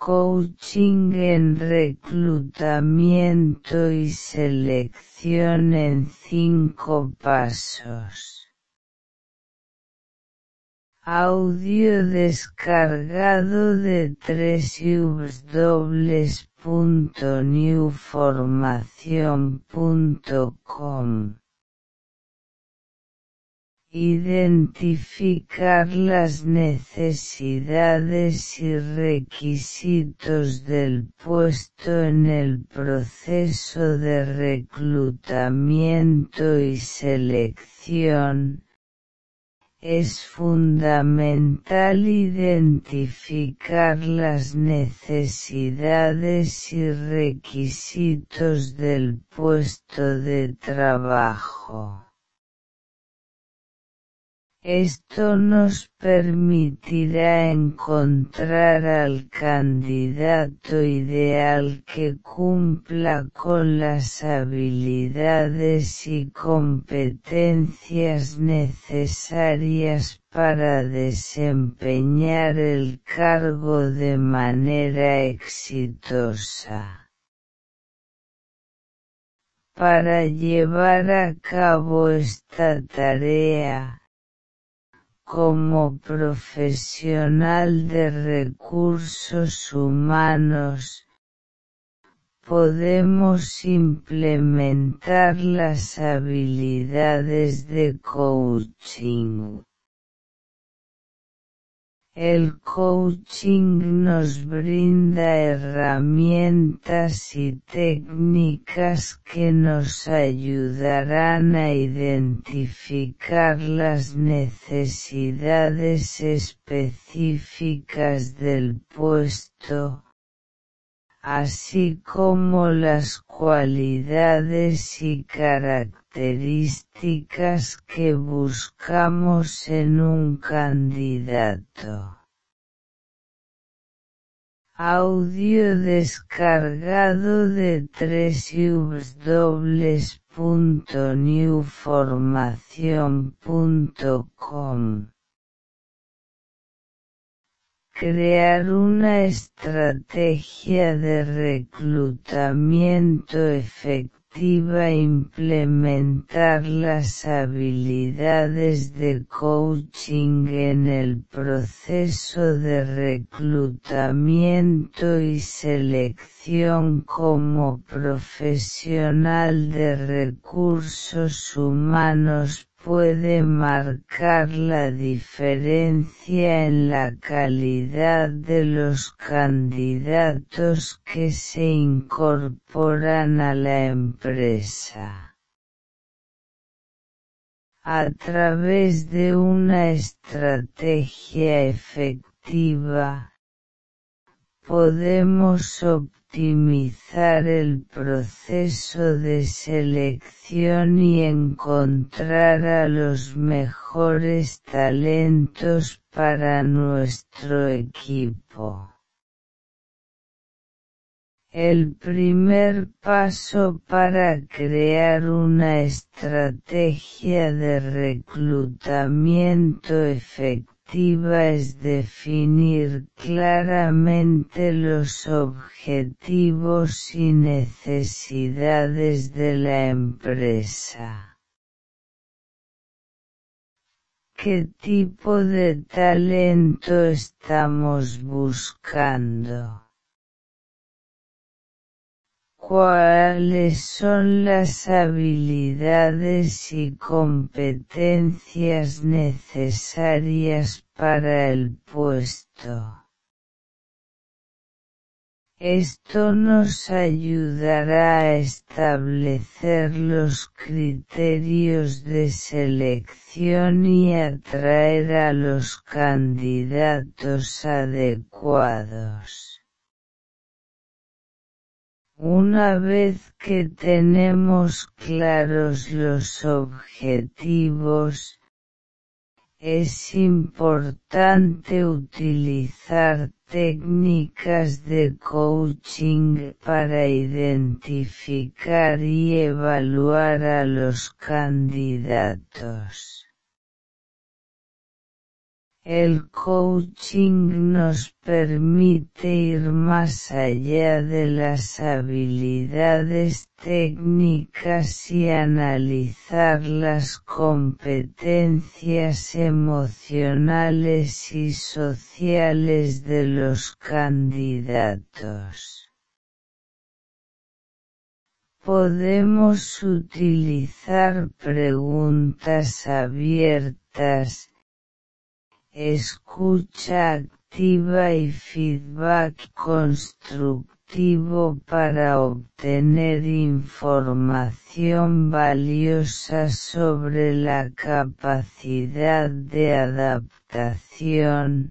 Coaching en reclutamiento y selección en 5 pasos. Audio descargado de www.newformacion.com. Identificar las necesidades y requisitos del puesto en el proceso de reclutamiento y selección. Es fundamental identificar las necesidades y requisitos del puesto de trabajo. Esto nos permitirá encontrar al candidato ideal que cumpla con las habilidades y competencias necesarias para desempeñar el cargo de manera exitosa. Para llevar a cabo esta tarea, como profesional de recursos humanos, podemos implementar las habilidades de coaching. El coaching nos brinda herramientas y técnicas que nos ayudarán a identificar las necesidades específicas del puesto, así como las cualidades y características que buscamos en un candidato. Audio descargado de www.newformacion.com. Crear una estrategia de reclutamiento efectiva e implementar las habilidades de coaching en el proceso de reclutamiento y selección como profesional de recursos humanos puede marcar la diferencia en la calidad de los candidatos que se incorporan a la empresa. A través de una estrategia efectiva, podemos optimizar el proceso de selección y encontrar a los mejores talentos para nuestro equipo. El primer paso para crear una estrategia de reclutamiento efectiva es definir claramente los objetivos y necesidades de la empresa. ¿Qué tipo de talento estamos buscando? ¿Cuáles son las habilidades y competencias necesarias para el puesto? Esto nos ayudará a establecer los criterios de selección y atraer a los candidatos adecuados. Una vez que tenemos claros los objetivos, es importante utilizar técnicas de coaching para identificar y evaluar a los candidatos. El coaching nos permite ir más allá de las habilidades técnicas y analizar las competencias emocionales y sociales de los candidatos. Podemos utilizar preguntas abiertas, escucha activa y feedback constructivo para obtener información valiosa sobre la capacidad de adaptación,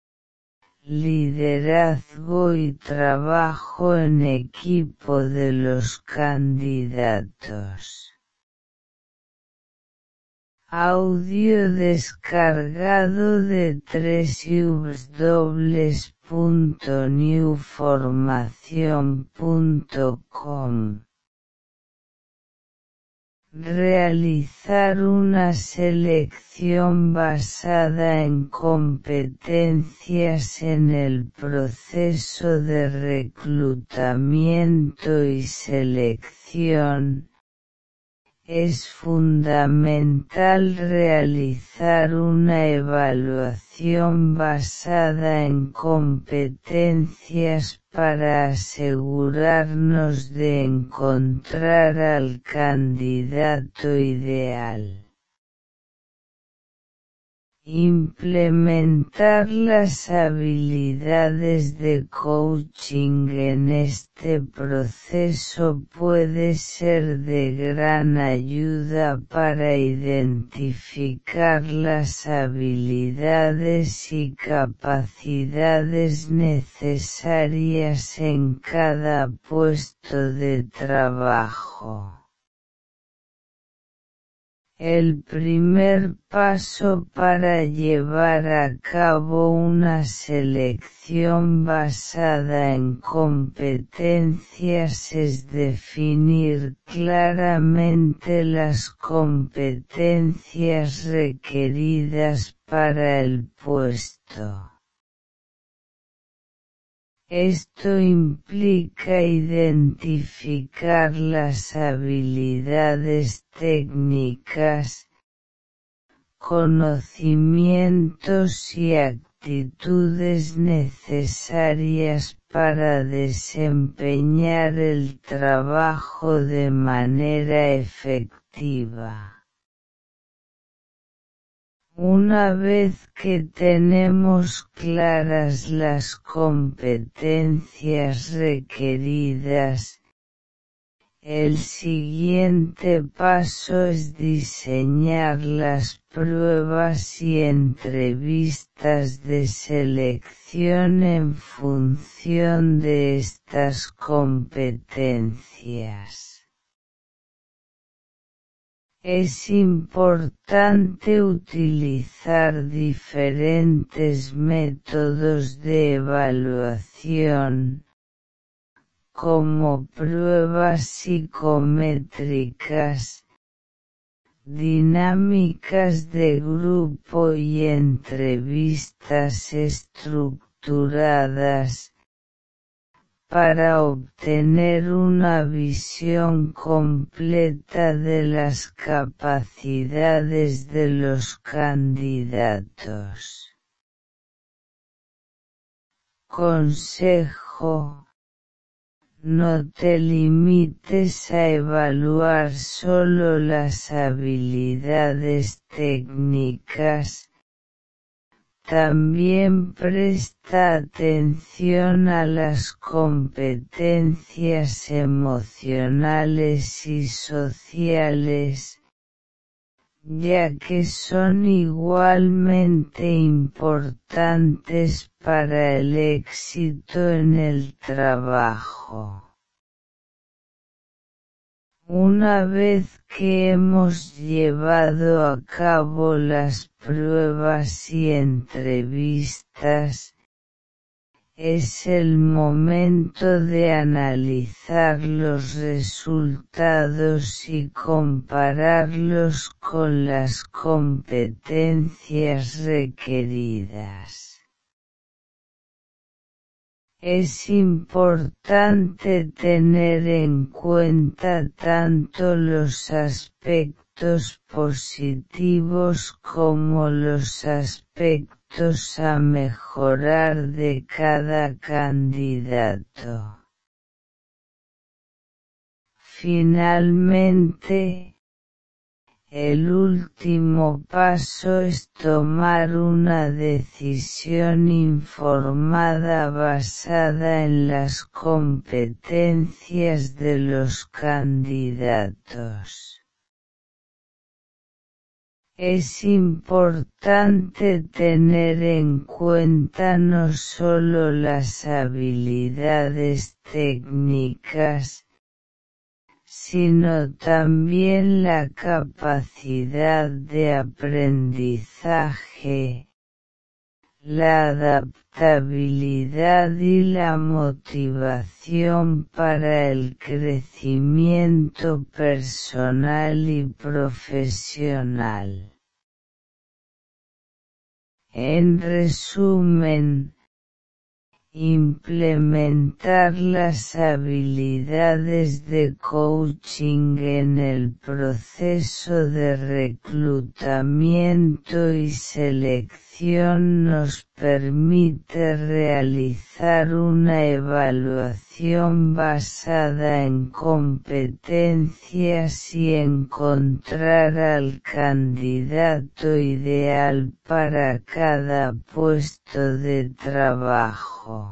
liderazgo y trabajo en equipo de los candidatos. Audio descargado de www.newformacion.com. Realizar una selección basada en competencias en el proceso de reclutamiento y selección. Es fundamental realizar una evaluación basada en competencias para asegurarnos de encontrar al candidato ideal. Implementar las habilidades de coaching en este proceso puede ser de gran ayuda para identificar las habilidades y capacidades necesarias en cada puesto de trabajo. El primer paso para llevar a cabo una selección basada en competencias es definir claramente las competencias requeridas para el puesto. Esto implica identificar las habilidades técnicas, conocimientos y actitudes necesarias para desempeñar el trabajo de manera efectiva. Una vez que tenemos claras las competencias requeridas, el siguiente paso es diseñar las pruebas y entrevistas de selección en función de estas competencias. Es importante utilizar diferentes métodos de evaluación, como pruebas psicométricas, dinámicas de grupo y entrevistas estructuradas, para obtener una visión completa de las capacidades de los candidatos. Consejo: no te limites a evaluar solo las habilidades técnicas. También presta atención a las competencias emocionales y sociales, ya que son igualmente importantes para el éxito en el trabajo. Una vez que hemos llevado a cabo las pruebas y entrevistas, Es el momento de analizar los resultados y compararlos con las competencias requeridas. Es importante tener en cuenta tanto los aspectos positivos como los aspectos a mejorar de cada candidato. Finalmente, el último paso es tomar una decisión informada basada en las competencias de los candidatos. Es importante tener en cuenta no solo las habilidades técnicas, sino también la capacidad de aprendizaje, la adaptabilidad y la motivación para el crecimiento personal y profesional. En resumen, implementar las habilidades de coaching en el proceso de reclutamiento y selección nos permite realizar una evaluación basada en competencias y encontrar al candidato ideal para cada puesto de trabajo.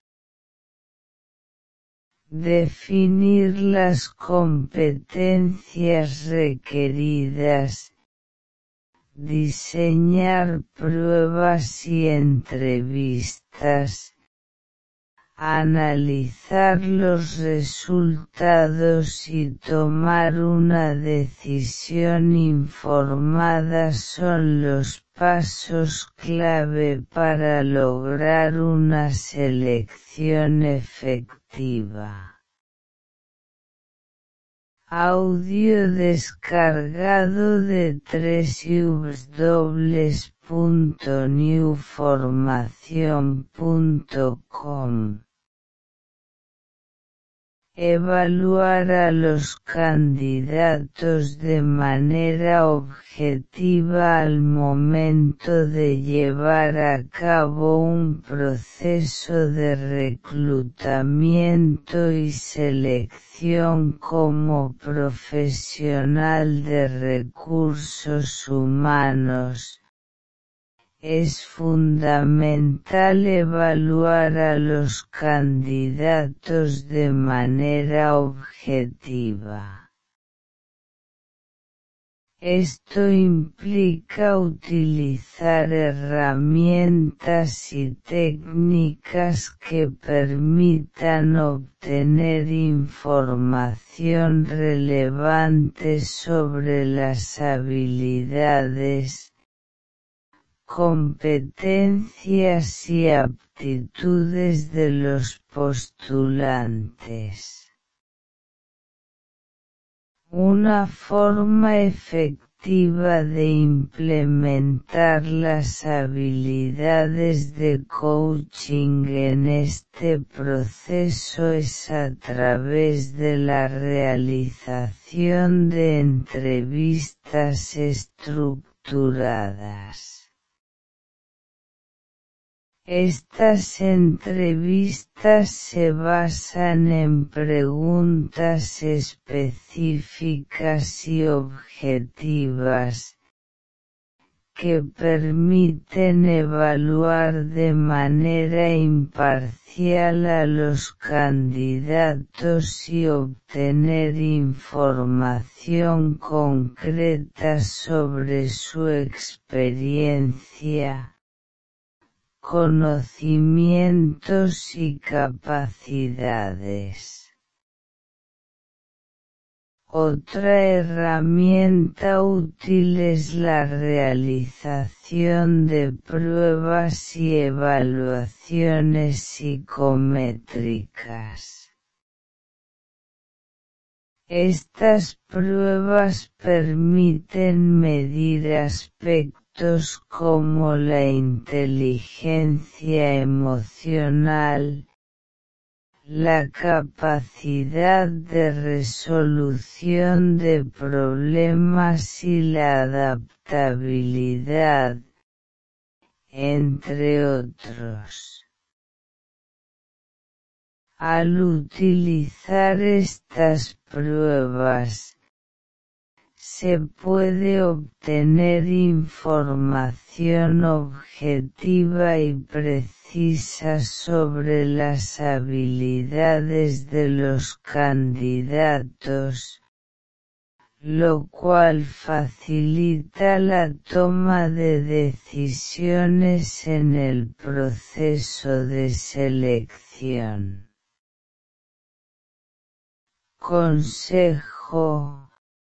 Definir las competencias requeridas, diseñar pruebas y entrevistas, analizar los resultados y tomar una decisión informada son los pasos clave para lograr una selección efectiva. Audio descargado de www.newformacion.com. Evaluar a los candidatos de manera objetiva al momento de llevar a cabo un proceso de reclutamiento y selección como profesional de recursos humanos. Es fundamental evaluar a los candidatos de manera objetiva. Esto implica utilizar herramientas y técnicas que permitan obtener información relevante sobre las habilidades, competencias y aptitudes de los postulantes. Una forma efectiva de implementar las habilidades de coaching en este proceso es a través de la realización de entrevistas estructuradas. Estas entrevistas se basan en preguntas específicas y objetivas, que permiten evaluar de manera imparcial a los candidatos y obtener información concreta sobre su experiencia, conocimientos y capacidades. Otra herramienta útil es la realización de pruebas y evaluaciones psicométricas. Estas pruebas permiten medir aspectos como la inteligencia emocional, la capacidad de resolución de problemas y la adaptabilidad, entre otros. Al utilizar estas pruebas, se puede obtener información objetiva y precisa sobre las habilidades de los candidatos, lo cual facilita la toma de decisiones en el proceso de selección. Consejo: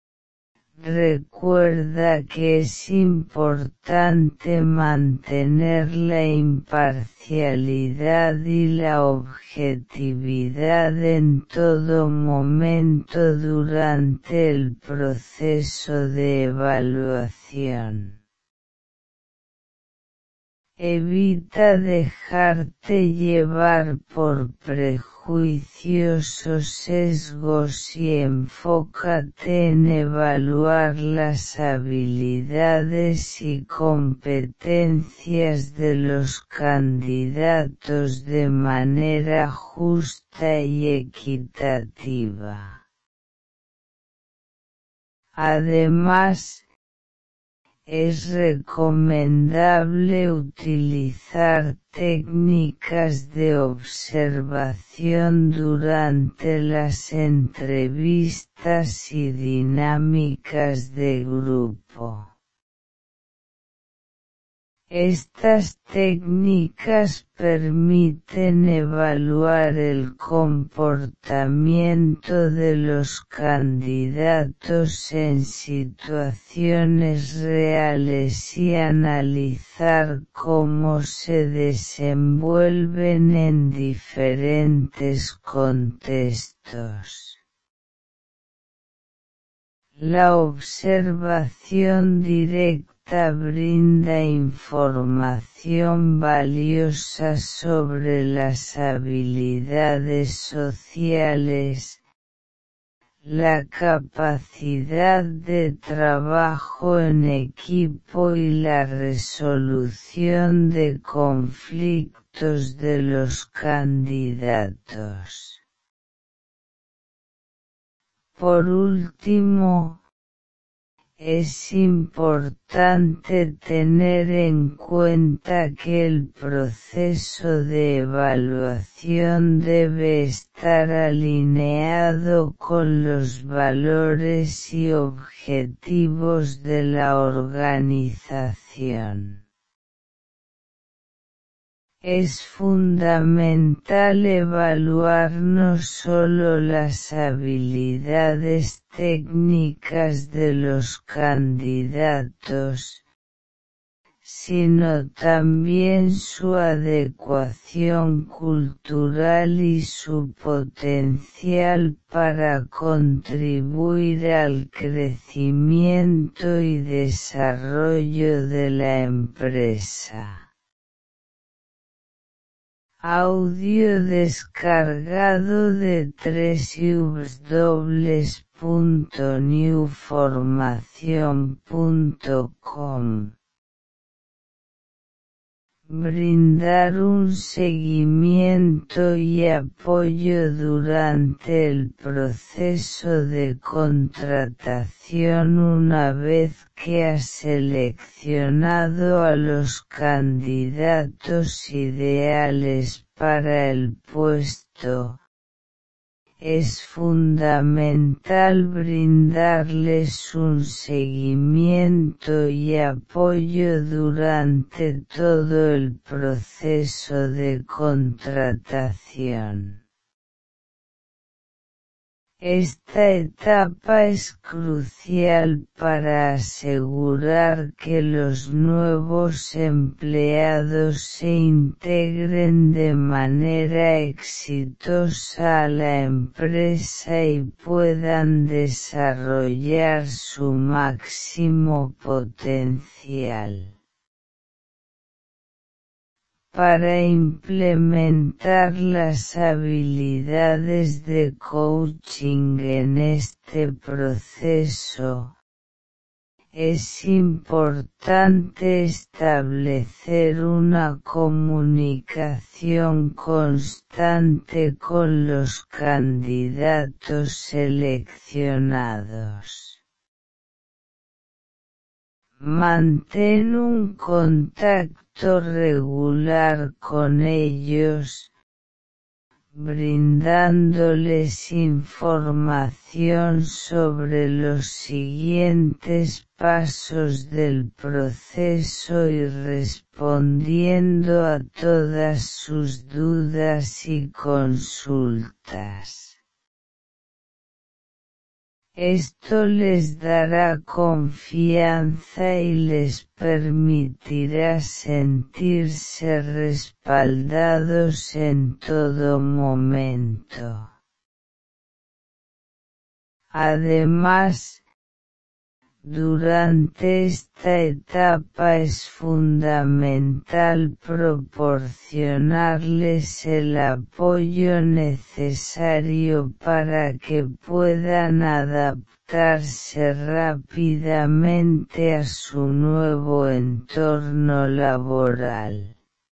recuerda que es importante mantener la imparcialidad y la objetividad en todo momento durante el proceso de evaluación. Evita dejarte llevar por prejuicios o sesgos y enfócate en evaluar las habilidades y competencias de los candidatos de manera justa y equitativa. Además, es recomendable utilizar técnicas de observación durante las entrevistas y dinámicas de grupo. Estas técnicas permiten evaluar el comportamiento de los candidatos en situaciones reales y analizar cómo se desenvuelven en diferentes contextos. La observación directa brinda información valiosa sobre las habilidades sociales, la capacidad de trabajo en equipo y la resolución de conflictos de los candidatos. Por último, es importante tener en cuenta que el proceso de evaluación debe estar alineado con los valores y objetivos de la organización. Es fundamental evaluar no solo las habilidades técnicas de los candidatos, sino también su adecuación cultural y su potencial para contribuir al crecimiento y desarrollo de la empresa. Audio descargado de www.newformacion.com. Brindar un seguimiento y apoyo durante el proceso de contratación una vez que has seleccionado a los candidatos ideales para el puesto. Es fundamental brindarles un seguimiento y apoyo durante todo el proceso de contratación. Esta etapa es crucial para asegurar que los nuevos empleados se integren de manera exitosa a la empresa y puedan desarrollar su máximo potencial. Para implementar las habilidades de coaching en este proceso, es importante establecer una comunicación constante con los candidatos seleccionados. Mantén un contacto regular con ellos, brindándoles información sobre los siguientes pasos del proceso y respondiendo a todas sus dudas y consultas. Esto les dará confianza y les permitirá sentirse respaldados en todo momento. Además, durante esta etapa es fundamental proporcionarles el apoyo necesario para que puedan adaptarse rápidamente a su nuevo entorno laboral.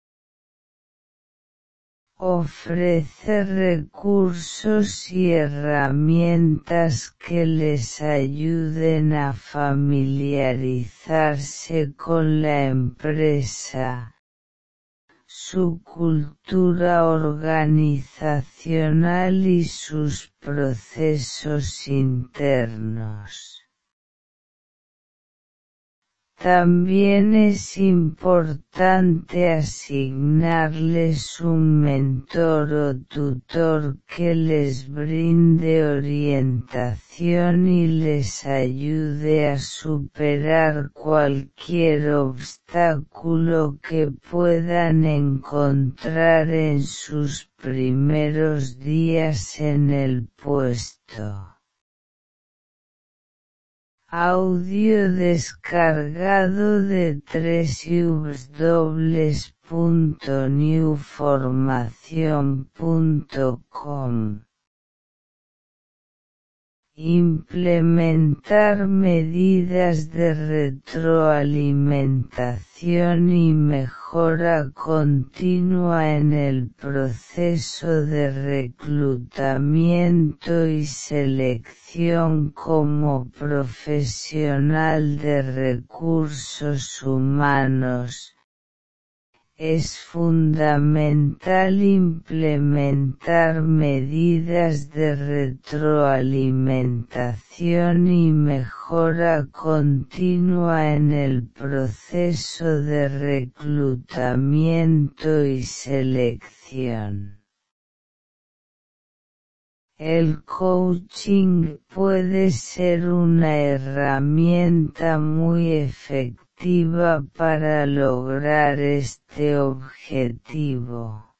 Ofrece recursos y herramientas que les ayuden a familiarizarse con la empresa, su cultura organizacional y sus procesos internos. También es importante asignarles un mentor o tutor que les brinde orientación y les ayude a superar cualquier obstáculo que puedan encontrar en sus primeros días en el puesto. Audio descargado de www.newformacion.com. Implementar medidas de retroalimentación y mejora continua en el proceso de reclutamiento y selección como profesional de recursos humanos. Es fundamental implementar medidas de retroalimentación y mejora continua en el proceso de reclutamiento y selección. El coaching puede ser una herramienta muy efectiva para lograr este objetivo.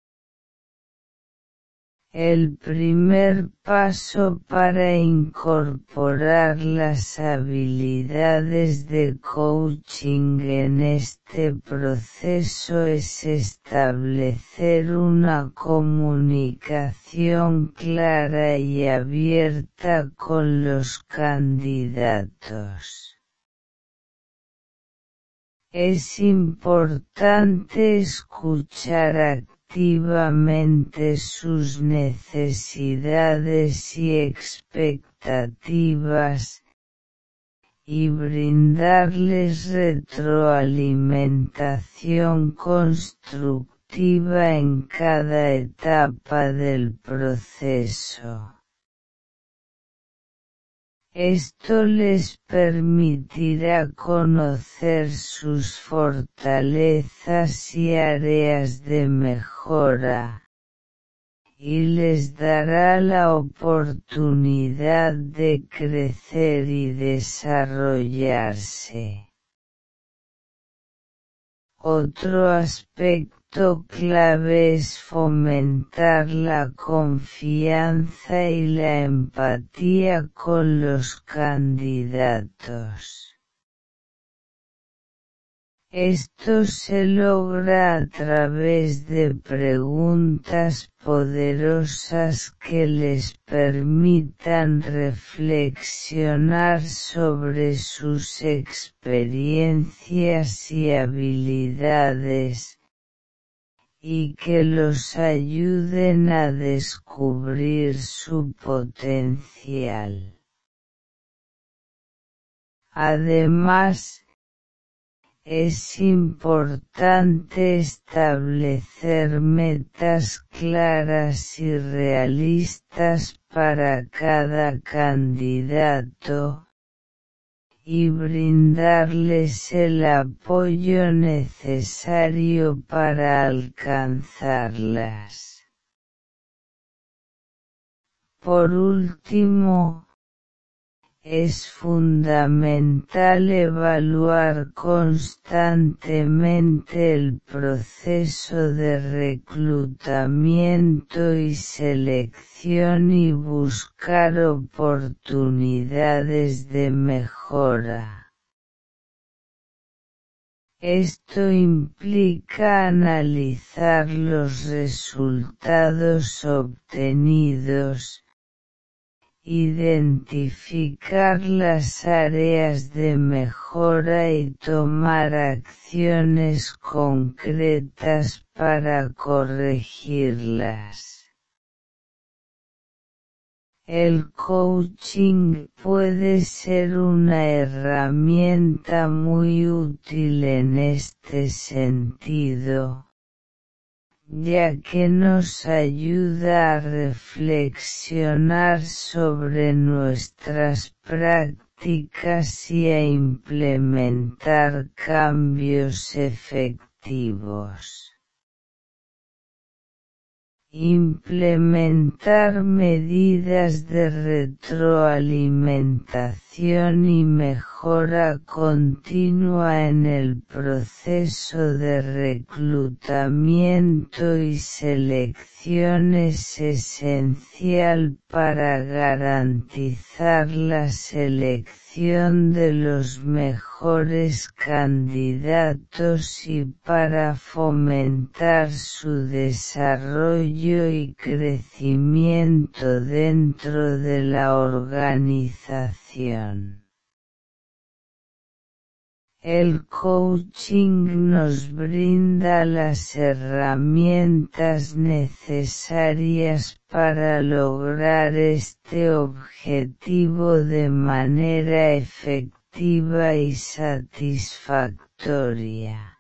El primer paso para incorporar las habilidades de coaching en este proceso es establecer una comunicación clara y abierta con los candidatos. Es importante escuchar activamente sus necesidades y expectativas, y brindarles retroalimentación constructiva en cada etapa del proceso. Esto les permitirá conocer sus fortalezas y áreas de mejora, y les dará la oportunidad de crecer y desarrollarse. Otro aspecto clave es fomentar la confianza y la empatía con los candidatos. Esto se logra a través de preguntas poderosas que les permitan reflexionar sobre sus experiencias y habilidades, y que los ayuden a descubrir su potencial. Además, es importante establecer metas claras y realistas para cada candidato, y brindarles el apoyo necesario para alcanzarlas. Por último, es fundamental evaluar constantemente el proceso de reclutamiento y selección y buscar oportunidades de mejora. Esto implica analizar los resultados obtenidos, identificar las áreas de mejora y tomar acciones concretas para corregirlas. El coaching puede ser una herramienta muy útil en este sentido, ya que nos ayuda a reflexionar sobre nuestras prácticas y a implementar cambios efectivos. Implementar medidas de retroalimentación y mejora continua en el proceso de reclutamiento y selección es esencial para garantizar la selección de los mejores candidatos y para fomentar su desarrollo y crecimiento dentro de la organización. El coaching nos brinda las herramientas necesarias para lograr este objetivo de manera efectiva y satisfactoria.